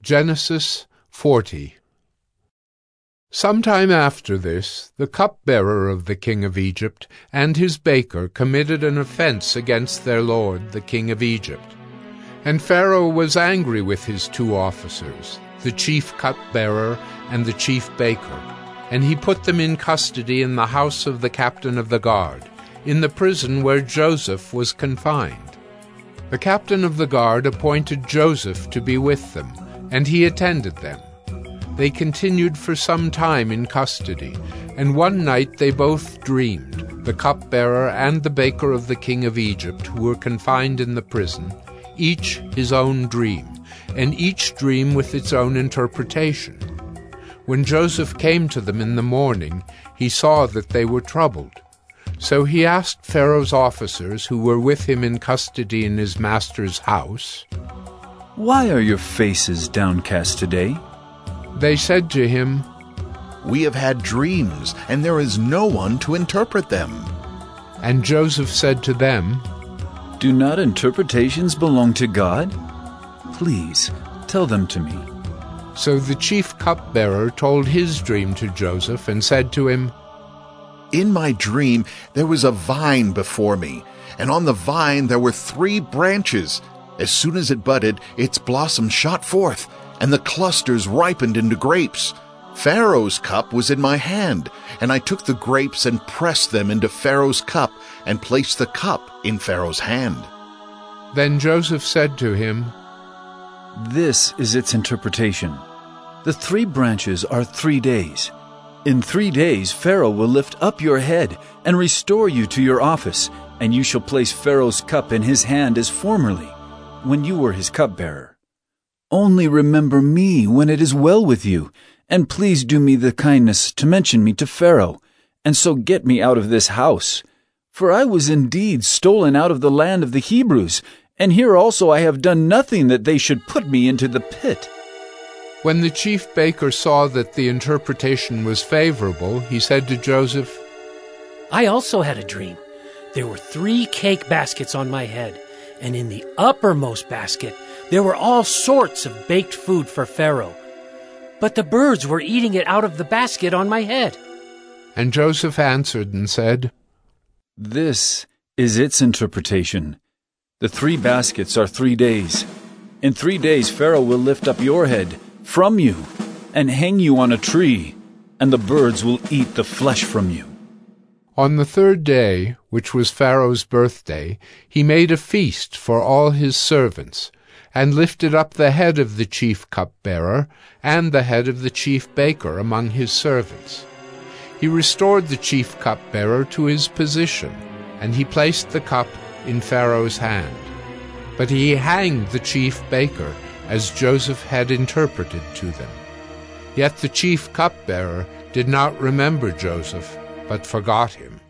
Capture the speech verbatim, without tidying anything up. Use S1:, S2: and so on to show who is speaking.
S1: Genesis forty. Sometime after this, the cupbearer of the king of Egypt and his baker committed an offense against their lord, the king of Egypt. And Pharaoh was angry with his two officers, the chief cupbearer and the chief baker, and he put them in custody in the house of the captain of the guard, in the prison where Joseph was confined. The captain of the guard appointed Joseph to be with them, and he attended them. They continued for some time in custody, and one night they both dreamed, the cupbearer and the baker of the king of Egypt, who were confined in the prison, each his own dream, and each dream with its own interpretation. When Joseph came to them in the morning, he saw that they were troubled. So he asked Pharaoh's officers, who were with him in custody in his master's house,
S2: "Why are your faces downcast today?"
S1: They said to him,
S3: "We have had dreams, and there is no one to interpret them."
S1: And Joseph said to them,
S2: "Do not interpretations belong to God? Please, tell them to me."
S1: So the chief cupbearer told his dream to Joseph and said to him,
S3: "In my dream there was a vine before me, and on the vine there were three branches. As soon as it budded, its blossoms shot forth, and the clusters ripened into grapes. Pharaoh's cup was in my hand, and I took the grapes and pressed them into Pharaoh's cup and placed the cup in Pharaoh's hand."
S1: Then Joseph said to him,
S2: "This is its interpretation. The three branches are three days. In three days Pharaoh will lift up your head and restore you to your office, and you shall place Pharaoh's cup in his hand as formerly, when you were his cupbearer. Only remember me when it is well with you, and please do me the kindness to mention me to Pharaoh, and so get me out of this house. For I was indeed stolen out of the land of the Hebrews, and here also I have done nothing that they should put me into the pit."
S1: When the chief baker saw that the interpretation was favorable, he said to Joseph,
S4: "I also had a dream. There were three cake baskets on my head, and in the uppermost basket there were all sorts of baked food for Pharaoh. But the birds were eating it out of the basket on my head."
S1: And Joseph answered and said,
S2: "This is its interpretation. The three baskets are three days. In three days Pharaoh will lift up your head from you and hang you on a tree, and the birds will eat the flesh from you."
S1: On the third day, which was Pharaoh's birthday, he made a feast for all his servants, and lifted up the head of the chief cupbearer and the head of the chief baker among his servants. He restored the chief cupbearer to his position, and he placed the cup in Pharaoh's hand. But he hanged the chief baker, as Joseph had interpreted to them. Yet the chief cupbearer did not remember Joseph, but forgot him.